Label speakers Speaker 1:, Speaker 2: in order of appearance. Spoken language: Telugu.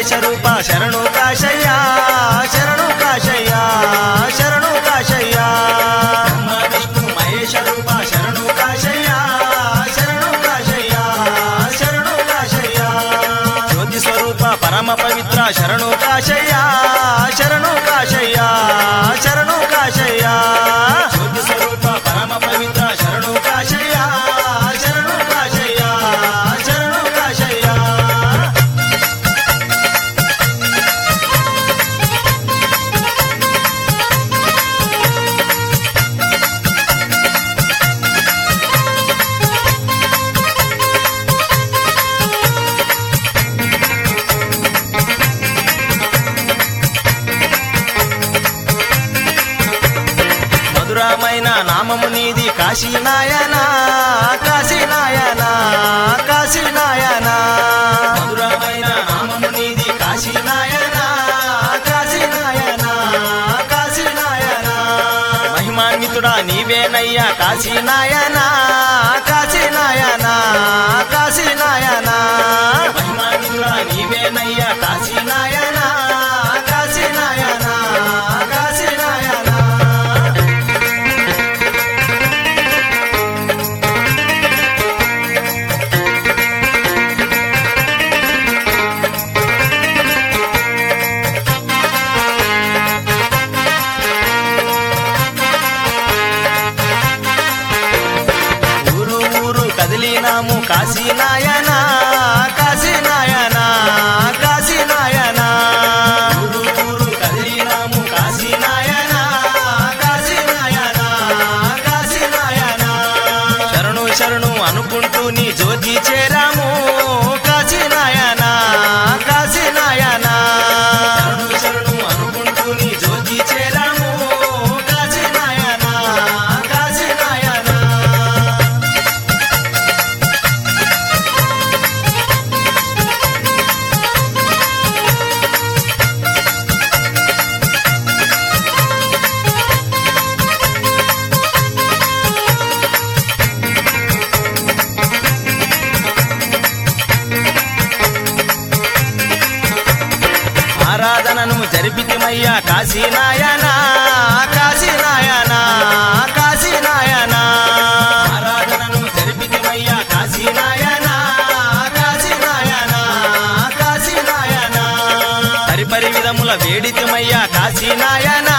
Speaker 1: మహేశ రూప శరణు కాశయ్య శరణు కాశయ్య శరణు కాశయ్య బ్రహ్మ విష్ణు మహేశ రూప శరణు కాశయ్య శరణు కాశయ్య శరణు కాశయ్య జ్యోతి స్వరూప పరమ పవిత్ర శరణు కాశయ్య శరణు కాశయ్య శరణు కాశయ్య జ్యోతి స్వరూప పరమ పవిత్ర శరణు కాశయ్య శరణు కాశయ్య శరణు కాశయ్య మధురమైన నామము నీది కాశీనాయన కాశీనాయన కాశీనాయన మధురమైన నామము నీది కాశీనాయన కాశీనాయన కాశీనాయన మహిమాన్వితుడా నీవేనయ్యా కాశీనాయన కాశీనాయన కాశీనాయన మహిమాన్వితుడా నీవేనయ్యా కాశీనాయన కాశీనాయన కాశీనాయన కదిలినాము కాశీనాయన కాశీనాయన కాశీనాయన ఊరు కదిలినాము కాశీనాయన కాశీనాయన కాశీనాయన శరణు శరణు అనుకుంటూ నీ జ్యోతి చేరాము కాశీనాయన కాశీనాయన శరణు శరణు అనుకుంటూ నీ జ్యోతి చేరాము కాశీనాయన కాశీనాయన ఆరాధనను జరిపితిమయ్యా కాశీనాయన కాశీనాయన కాశీనాయన ఆరాధనను జరిపితిమయ్యా కాశీనాయన కాశీనాయన కాశీనాయన పరిపరి విధముల వేడితిమయ్యా కాశీనాయన